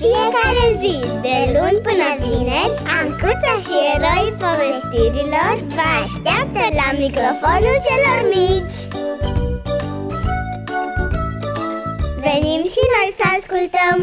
fiecare zi, de luni până vineri, Ancuța și eroii povestirilor vă așteaptă la microfonul celor mici. Venim și noi să ascultăm!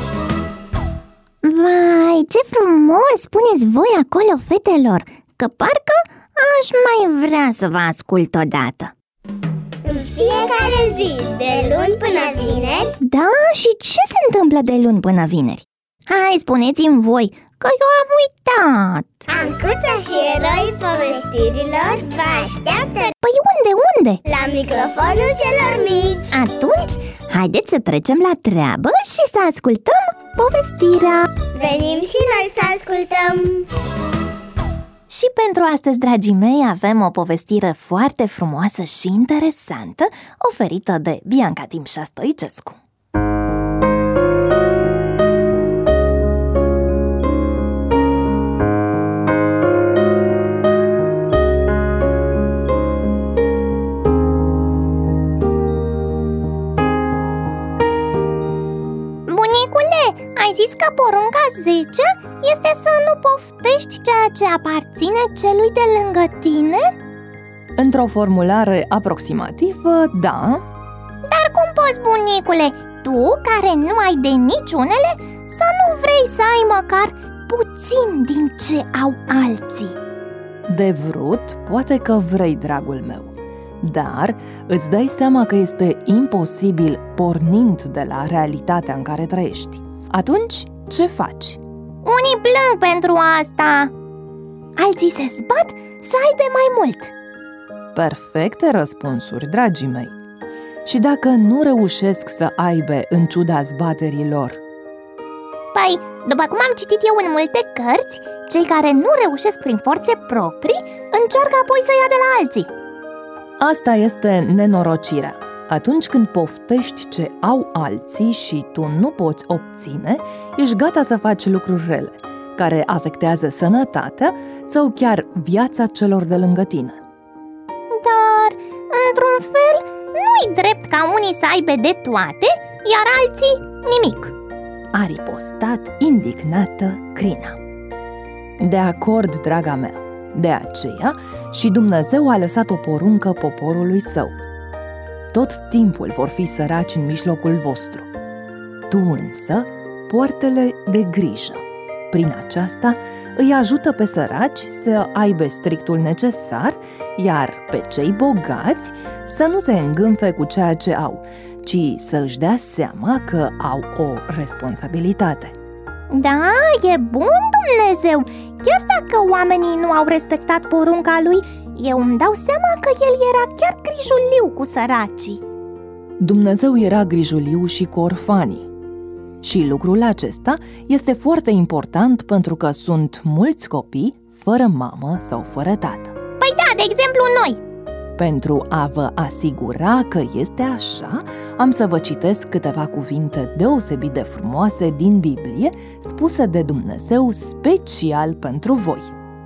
Vai, ce frumos spuneți voi acolo, fetelor, că parcă aș mai vrea să vă ascult odată. În fiecare zi, de luni până vineri. Da, și ce se întâmplă de luni până vineri? Hai, spuneți-mi voi, că eu am uitat. Ancuța și eroii povestirilor vă așteaptă. Păi unde? La microfonul celor mici. Atunci, haideți să trecem la treabă și să ascultăm povestirea. Venim și noi să ascultăm. Și pentru astăzi, dragii mei, avem o povestire foarte frumoasă și interesantă, oferită de Bianca Timșa Stoicescu. Bunicule, ai zis că porunca 10 este să nu poftești ceea ce aparține celui de lângă tine? Într-o formulare aproximativă, da. Dar cum poți, bunicule, tu, care nu ai de niciunele, să nu vrei să ai măcar puțin din ce au alții? De vrut, poate că vrei, dragul meu, dar îți dai seama că este imposibil pornind de la realitatea în care trăiești. Atunci, ce faci? Unii plâng pentru asta. Alții se zbat să aibă mai mult. Perfecte răspunsuri, dragii mei. Și dacă nu reușesc să aibă în ciuda zbaterilor? Păi, după cum am citit eu în multe cărți, cei care nu reușesc prin forțe proprii încearcă apoi să ia de la alții. Asta este nenorocirea. Atunci când poftești ce au alții și tu nu poți obține, ești gata să faci lucruri rele, care afectează sănătatea sau chiar viața celor de lângă tine. Dar, într-un fel, nu-i drept ca unii să aibă de toate, iar alții nimic, a ripostat indignată Crina. De acord, draga mea, de aceea și Dumnezeu a lăsat o poruncă poporului său. Tot timpul vor fi săraci în mijlocul vostru. Tu însă poartă-le de grijă. Prin aceasta îi ajută pe săraci să aibă strictul necesar, iar pe cei bogați să nu se îngânfe cu ceea ce au, ci să își dea seama că au o responsabilitate. Da, e bun Dumnezeu! Chiar dacă oamenii nu au respectat porunca lui, eu îmi dau seama că el era chiar grijuliu cu săracii. Dumnezeu era grijuliu și cu orfanii. Și lucrul acesta este foarte important pentru că sunt mulți copii fără mamă sau fără tată. Păi da, de exemplu noi! Pentru a vă asigura că este așa, am să vă citesc câteva cuvinte deosebit de frumoase din Biblie, spuse de Dumnezeu special pentru voi.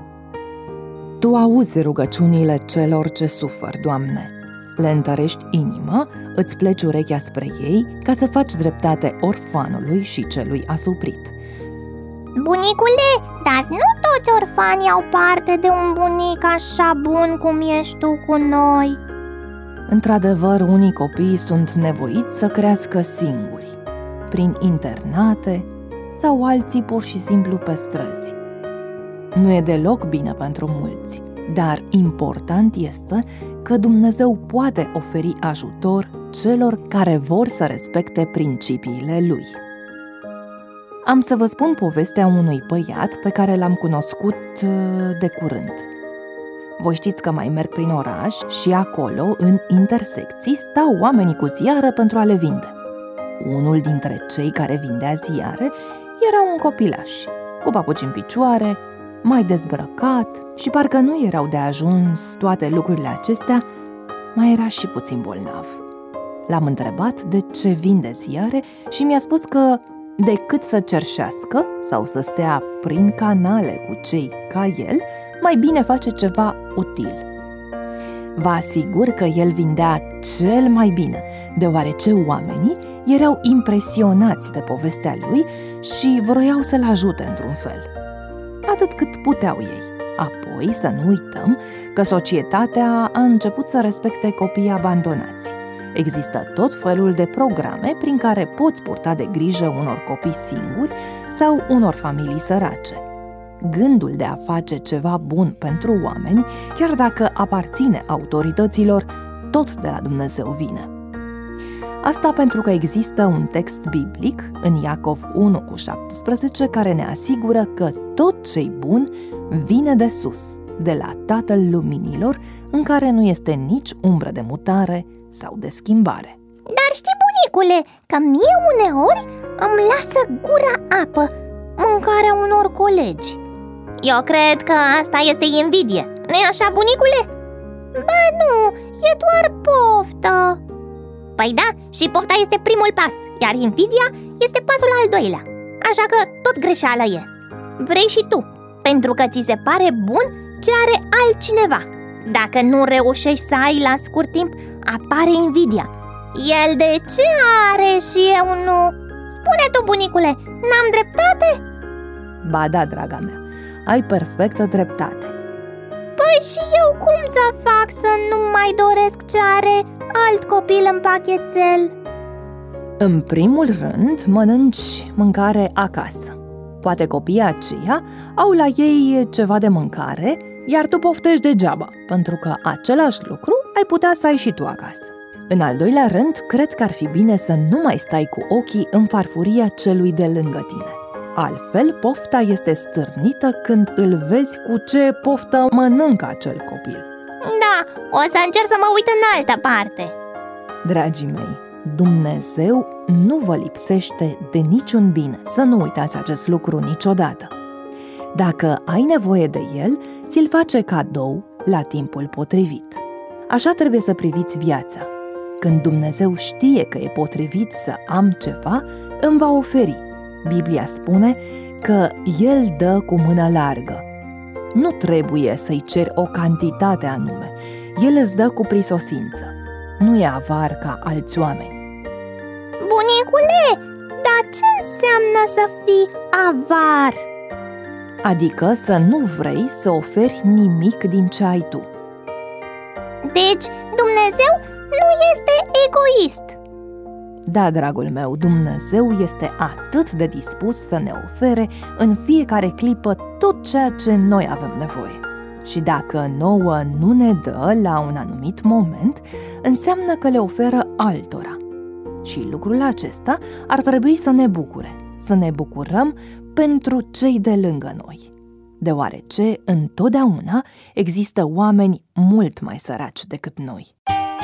Tu auzi rugăciunile celor ce suferă, Doamne. Le întărești inima, îți pleci urechea spre ei, ca să faci dreptate orfanului și celui asuprit. Bunicule, dar nu toți orfanii au parte de un bunic așa bun cum ești tu cu noi. Într-adevăr, unii copii sunt nevoiți să crească singuri, prin internate sau alții pur și simplu pe străzi. Nu e deloc bine pentru mulți, dar important este că Dumnezeu poate oferi ajutor celor care vor să respecte principiile Lui. Am să vă spun povestea unui băiat pe care l-am cunoscut de curând. Voi știți că mai merg prin oraș și acolo, în intersecții, stau oamenii cu ziare pentru a le vinde. Unul dintre cei care vindea ziare era un copilaș, cu papuci în picioare, mai dezbrăcat și parcă nu erau de ajuns toate lucrurile acestea, mai era și puțin bolnav. L-am întrebat de ce vinde ziare și mi-a spus că decât să cerșească sau să stea prin canale cu cei ca el, mai bine face ceva util. Vă asigur că el vindea cel mai bine, deoarece oamenii erau impresionați de povestea lui și vroiau să-l ajute într-un fel, atât cât puteau ei. Apoi să nu uităm că societatea a început să respecte copiii abandonați. Există tot felul de programe prin care poți purta de grijă unor copii singuri sau unor familii sărace. Gândul de a face ceva bun pentru oameni, chiar dacă aparține autorităților, tot de la Dumnezeu vine. Asta pentru că există un text biblic în Iacov 1:17 care ne asigură că tot ce-i bun vine de sus, de la Tatăl Luminilor, în care nu este nici umbră de mutare sau de schimbare. Dar știi, bunicule, că mie uneori îmi lasă gura apă mâncarea unor colegi. Eu cred că asta este invidie, nu-i așa, bunicule? Ba nu, e doar poftă. Păi da, și pofta este primul pas, iar invidia este pasul al doilea. Așa că tot greșeală e. Vrei și tu, pentru că ți se pare bun ce are altcineva. Dacă nu reușești să ai la scurt timp, apare invidia. El de ce are și eu nu? Spune tu, bunicule, n-am dreptate? Ba da, draga mea, ai perfectă dreptate. Păi și eu cum să fac să nu mai doresc ce are alt copil în pachetel? În primul rând, mănânci mâncare acasă. Poate copiii aceia au la ei ceva de mâncare, iar tu poftești degeaba, pentru că același lucru ai putea să ai și tu acasă. În al doilea rând, cred că ar fi bine să nu mai stai cu ochii în farfuria celui de lângă tine. Altfel, pofta este stârnită când îl vezi cu ce poftă mănâncă acel copil. Da, o să încerc să mă uit în altă parte. Dragii mei, Dumnezeu nu vă lipsește de niciun bine, să nu uitați acest lucru niciodată. Dacă ai nevoie de El, ți-l face cadou la timpul potrivit. Așa trebuie să priviți viața. Când Dumnezeu știe că e potrivit să am ceva, îmi va oferi. Biblia spune că El dă cu mână largă. Nu trebuie să-i ceri o cantitate anume. El îți dă cu prisosință. Nu e avar ca alți oameni. Bunicule, dar ce înseamnă să fii avar? Adică să nu vrei să oferi nimic din ce ai tu. Deci Dumnezeu nu este egoist. Da, dragul meu, Dumnezeu este atât de dispus să ne ofere în fiecare clipă tot ceea ce noi avem nevoie. Și dacă nouă nu ne dă la un anumit moment, înseamnă că le oferă altora. Și lucrul acesta ar trebui să ne bucure, să ne bucurăm pentru cei de lângă noi, deoarece întotdeauna există oameni mult mai săraci decât noi.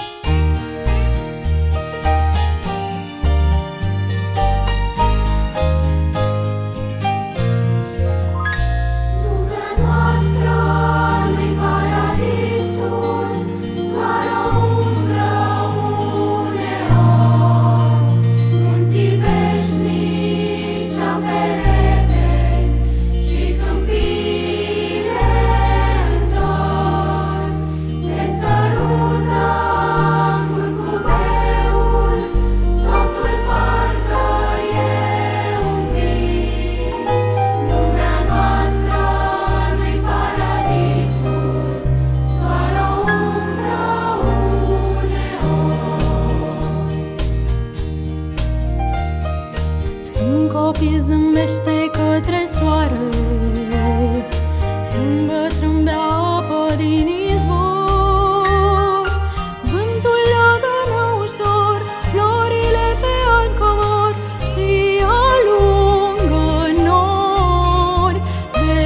Copil zâmbește către soare, îmbătrân bea apă din izvor. Vântul leagănă ușor florile pe alb comor, și alungă nori de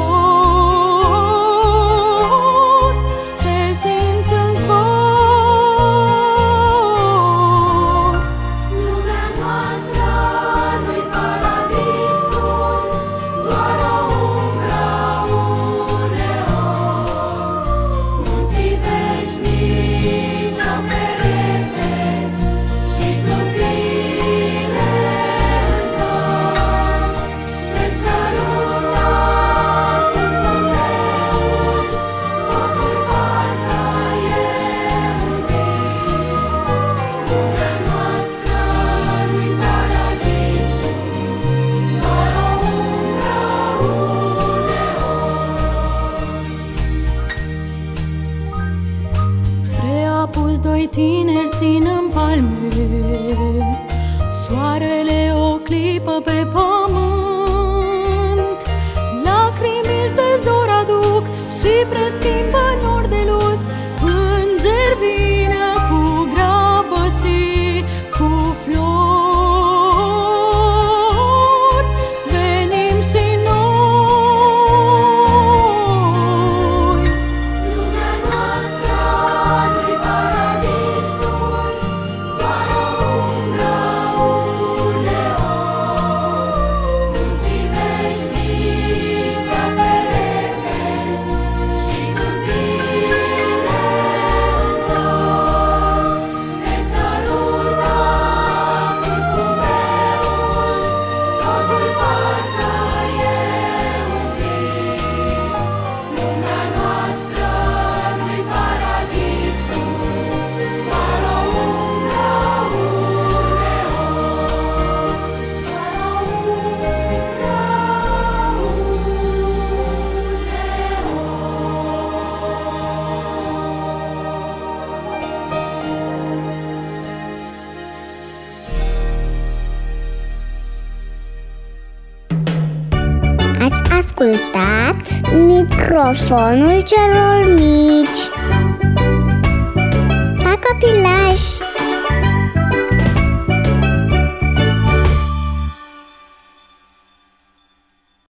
dor. Se simt în zbor. Lumea noastră nu-i paradisul, doar o apă pe pământ. Lacrimi de zor aduc și preschimbă nori de lut. Înger vine cu grabă și cu flori. Venim și noi. Lumea noastră nu-i paradisul, doar o umbră uneori. Munții veșnici aperenezi și câmpire în zor. Ne sărută cu beul, totul parcă e un vis. Lumea noastră nu-i paradisul, doar o umbră uneori. Doar o Ați ascultat Microfonul celor mici. Pa, copilași!